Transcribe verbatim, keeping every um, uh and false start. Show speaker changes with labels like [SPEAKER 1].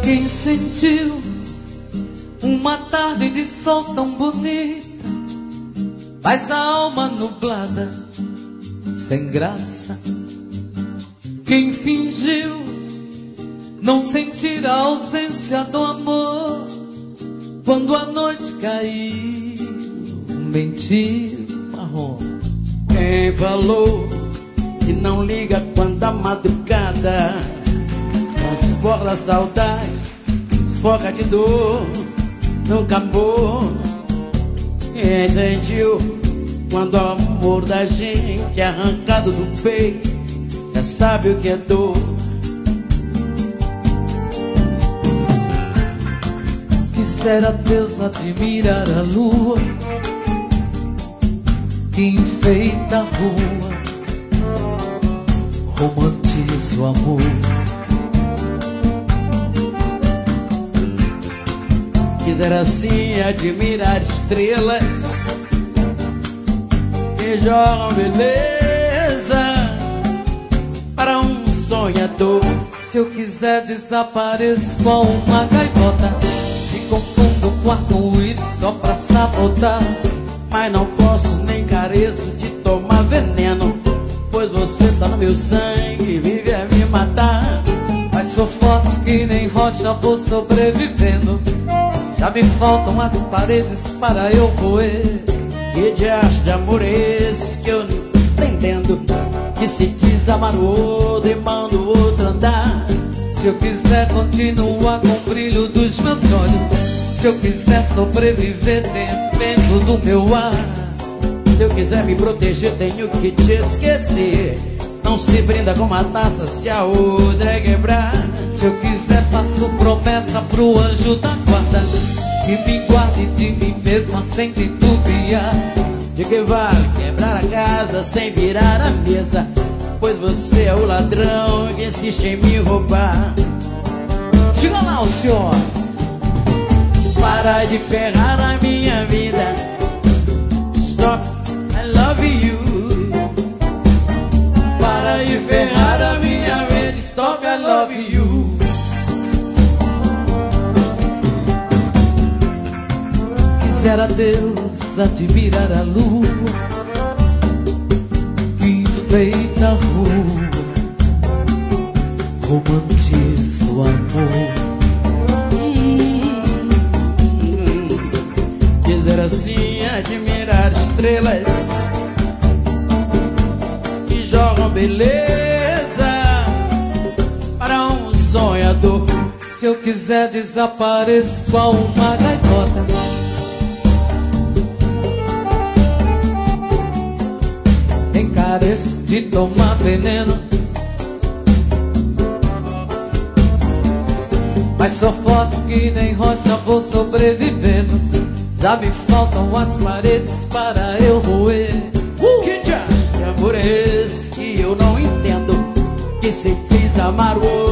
[SPEAKER 1] Quem sentiu uma tarde de sol tão bonita, mas a alma nublada, sem graça. Quem fingiu não sentir a ausência do amor, quando a noite caiu, mentiu, marrom.
[SPEAKER 2] Quem falou que não liga quando a madrugada transporta a saudade, desfoca de dor, nunca amor. Quem sentiu quando o amor da gente é arrancado do peito, já sabe o que é dor.
[SPEAKER 1] Quisera Deus admirar a lua que enfeita a rua, romantiza o amor.
[SPEAKER 2] Quisera assim admirar estrelas que jogam beleza para um sonhador.
[SPEAKER 1] Se eu quiser desapareço com uma gaivota, me confundo com arco-íris só pra sabotar.
[SPEAKER 2] Mas não posso nem careço de tomar veneno, pois você tá no meu sangue e vive a me matar.
[SPEAKER 1] Mas sou forte que nem rocha, vou sobrevivendo. Já me faltam as paredes para eu roer.
[SPEAKER 2] Que diacho de amor é esse que eu não tô entendendo, que se diz amar o outro e manda o outro andar?
[SPEAKER 1] Se eu quiser continuar com o brilho dos meus olhos, se eu quiser sobreviver dependo do meu ar.
[SPEAKER 2] Se eu quiser me proteger tenho que te esquecer. Não se brinda com uma taça se a outra é quebrar.
[SPEAKER 1] Se eu quiser faço promessa pro anjo da guarda, que me guarde de mim mesma sem titubear.
[SPEAKER 2] De que vale quebrar a casa sem virar a mesa, pois você é o ladrão que insiste em me roubar.
[SPEAKER 1] Diga lá o senhor.
[SPEAKER 2] Para de ferrar a minha vida. Stop, I love you. Para de ferrar a minha vida. Stop, I love you.
[SPEAKER 1] Quisera Deus admirar a lua que enfeita a rua, romantiza o amor.
[SPEAKER 2] Quiser assim admirar estrelas que jogam beleza para um sonhador.
[SPEAKER 1] Se eu quiser desapareço com uma gaivota, encareço de tomar veneno. Mas sou forte que nem rocha, vou sobrevivendo. Já me faltam as paredes para eu roer.
[SPEAKER 2] uh! Que diacho de amor é esse que eu não entendo, que se diz amar o